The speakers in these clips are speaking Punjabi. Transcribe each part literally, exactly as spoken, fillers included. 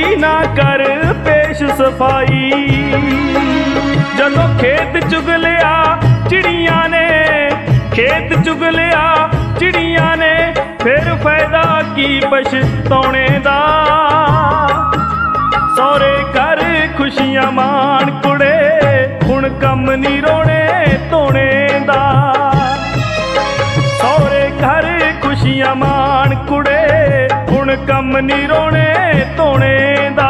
ਕੋਈ ਨਾ ਕਰ ਪੇਸ਼ ਸਫਾਈ। ਜਦੋਂ ਖੇਤ ਚੁਗ ਲਿਆ ਚਿੜੀਆਂ ਨੇ, ਖੇਤ ਚੁਗ ਲਿਆ ਚਿੜੀਆਂ ਨੇ, ਫਿਰ ਫਾਇਦਾ ਕੀ ਪਛਤਾਉਣੇ ਦਾ। ਸਹੁਰੇ ਘਰ ਖੁਸ਼ੀਆਂ ਮਾਣ ਕੁੜੇ, ਹੁਣ ਕੰਮ ਨੀ ਰੋਣੇ ਧੋਣੇ ਦਾ। ਸਹੁਰੇ ਘਰ ਖੁਸ਼ੀਆਂ ਮਾਣ ਕੁੜੇ, ਹੁਣ ਕੰਮ ਨੀ ਰੋਣੇ ਧੋਣੇ ਦਾ।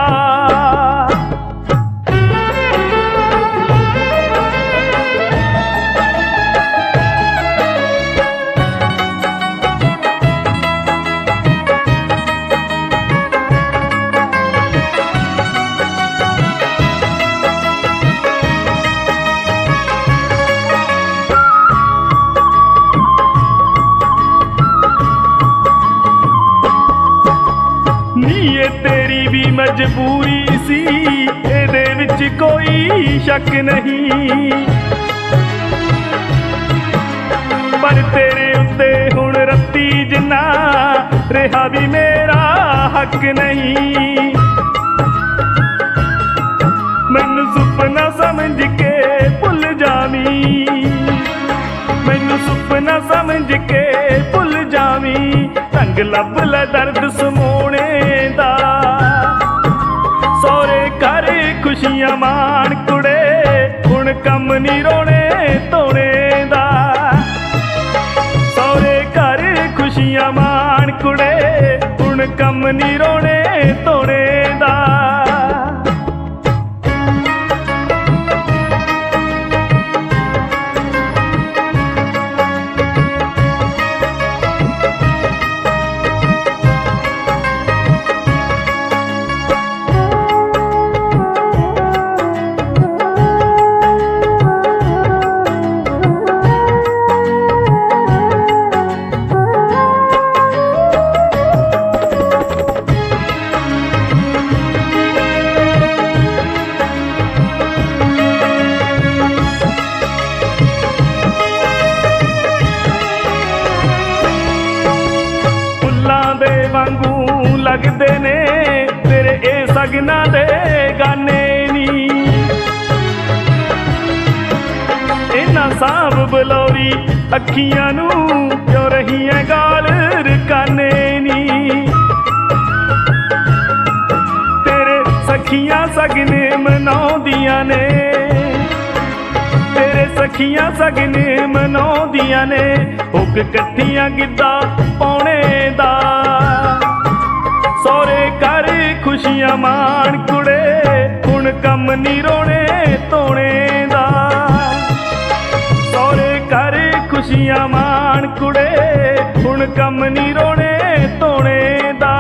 ਨੀਏ ਤੇਰੀ ਵੀ ਮਜਬੂਰੀ ਸੀ, ਇਹਦੇ ਵਿੱਚ ਕੋਈ ਸ਼ੱਕ ਨਹੀਂ, ਪਰ ਤੇਰੇ ਉੱਤੇ ਹੁਣ ਰੱਤੀ ਜਿੰਨਾ ਰਿਹਾ ਵੀ ਮੇਰਾ ਹੱਕ ਨਹੀਂ। ਮੈਨੂੰ ਸੁਪਨਾ ਸਮਝ ਕੇ ਭੁੱਲ ਜਾਵੀਂ, ਮੈਨੂੰ ਸੁਪਨਾ ਸਮਝ ਕੇ ਭੁੱਲ ਜਾਵੀਂ, ਢੰਗ ਲੱਭ ਲੈ ਦਰਦ ਸਮੋਣੇ ਦਾ। ਸਹੁਰੇ ਘਰ ਖੁਸ਼ੀਆਂ ਮਾਣ ਕੁੜੇ, ਹੁਣ ਕੰਮ ਨੀ ਰੋਣੇ ਧੋਣੇ ਦਾ। ਸਹੁਰੇ ਘਰ ਖੁਸ਼ੀਆਂ ਮਾਣ ਕੁੜੇ, ਹੁਣ ਕੰਮ ਨੀ ਰੋਣੇ ਧੋਣੇ ਦਾ। ਵਾਂਗੂ ਲੱਗਦੇ ਨੇ ਤੇਰੇ ਇਹ ਸਗਨਾਂ ਦੇ ਗਾਨੇ ਨੀ, ਇਹਨਾਂ ਸਾਂਭ ਬਲੌਰੀ ਅੱਖੀਆਂ ਨੂੰ ਕਿਉਂ ਰਹੀਆਂ ਗਾਲ ਰਕਾਨੇ ਨੀ। ਤੇਰੇ ਸਖੀਆਂ ਸਗਨੇ ਮਨਾਉਂਦੀਆਂ ਨੇ, ਤੇਰੇ ਸਖੀਆਂ ਸਗਨੇ ਮਨਾਉਂਦੀਆਂ ਨੇ, ਹੁੱਕ ਇਕੱਠੀਆਂ ਗਿੱਧਾ ਪਾਉਣੇ ਦਾ। ਸਹੁਰੇ ਘਰ ਖੁਸ਼ੀਆਂ ਮਾਣ ਕੁੜੇ, ਹੁਣ ਕੰਮ ਨੀ ਰੋਣੇ ਧੋਣੇ ਦਾ। ਸਹੁਰੇ ਘਰ ਖੁਸ਼ੀਆਂ ਮਾਣ ਕੁੜੇ, ਹੁਣ ਕੰਮ ਨੀ ਰੋਣੇ ਧੋਣੇ ਦਾ।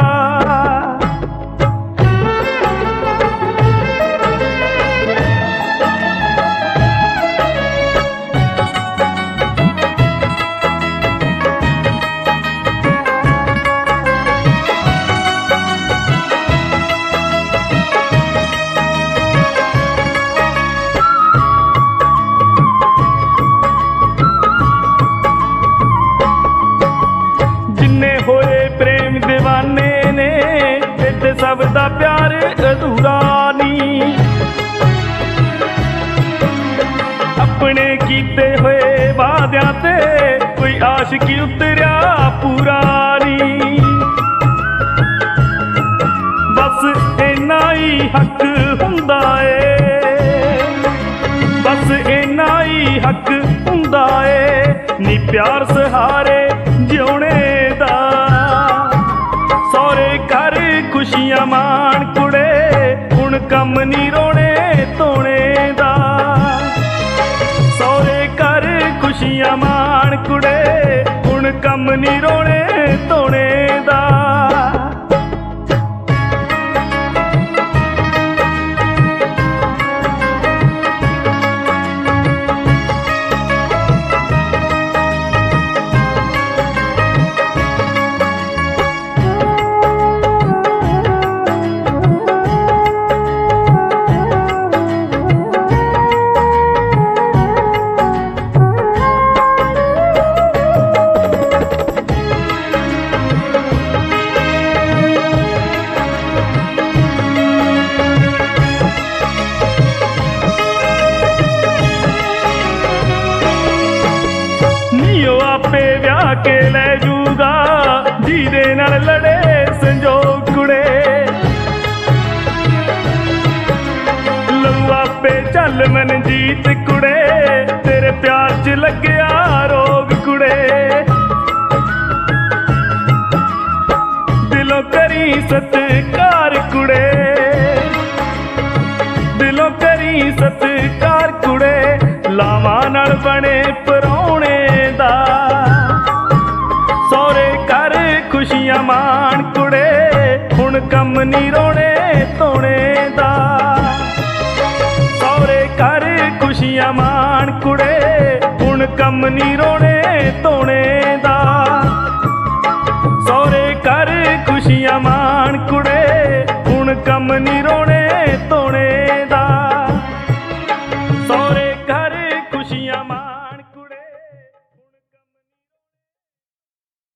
ਹੋਏ ਪ੍ਰੇਮ ਦੀਵਾਨੇ ਨੇ, ਇੱਥੇ ਸਭ ਦਾ ਪਿਆਰ ਅਧੂਰਾ ਨੀ। ਆਪਣੇ ਕੀਤੇ ਹੋਏ ਵਾਅਦਿਆਂ ਤੇ ਕੋਈ ਆਸ਼ਕੀ ਉਤਰਿਆ ਪੂਰਾ ਨੀ। ਬਸ ਇੰਨਾ ਹੀ ਹੱਕ ਹੁੰਦਾ ਏ, ਬਸ ਇੰਨਾ ਹੀ ਹੱਕ ਹੁੰਦਾ ਏ ਨੀ, ਪਿਆਰ ਸਹਾਰੇ ਜਿਉਣੇ ਦਾ। ਸਹੁਰੇ ਘਰ ਖੁਸ਼ੀਆਂ ਮਾਣ ਕੁੜੇ, ਹੁਣ ਕੰਮ ਨੀ ਰੋਣੇ ਧੋਣੇ ਦਾ। ਸਹੁਰੇ ਘਰ ਖੁਸ਼ੀਆਂ ਮਾਣ ਕੁੜੇ, ਹੁਣ ਕੰਮ ਨੀ ਰੋਣੇ ਧੋਣੇ ਦਾ। ਕੇ ਲੈ ਜੂਗਾ ਜਿਹਦੇ ਨਾਲ ਲੜੇ ਸੰਜੋਗ ਕੁੜੇ। ਲਊ ਆਪੇ ਚੱਲ ਮਨਜੀਤ ਕੁੜੇ ਤੇਰੇ ਪਿਆਰ ਚ ਲੱਗਿਆ ਰੋਗ ਕੁੜੇ। ਦਿਲੋਂ ਕਰੀ ਸਤਿਕਾਰ ਕੁੜੇ, ਦਿਲੋਂ ਕਰੀ ਸਤਿਕਾਰ ਕੁੜੇ। ਲਾਵਾਂ ਨਾਲ ਬਣੇ ਪਰਾਉਣੇ ਦਾ ਸਹੁਰੇ ਘਰ ਖੁਸ਼ੀਆਂ ਮਾਣ ਕੁੜੇ। ਹੁਣ ਕੰਮ ਨੀ ਰੋਣੇ ਧੋਣੇ ਦਾ ਸਹੁਰੇ ਘਰ ਖੁਸ਼ੀਆਂ ਮਾਣ ਕੁੜੇ। ਹੁਣ ਕੰਮ ਨੀ ਰੋਣੇ ਧੋਣੇ ਦਾ ਸਹੁਰੇ ਘਰ ਖੁਸ਼ੀਆਂ ਮਾਣ ਕੁੜੇ। ਹੁਣ ਕੰਮ ਨੀ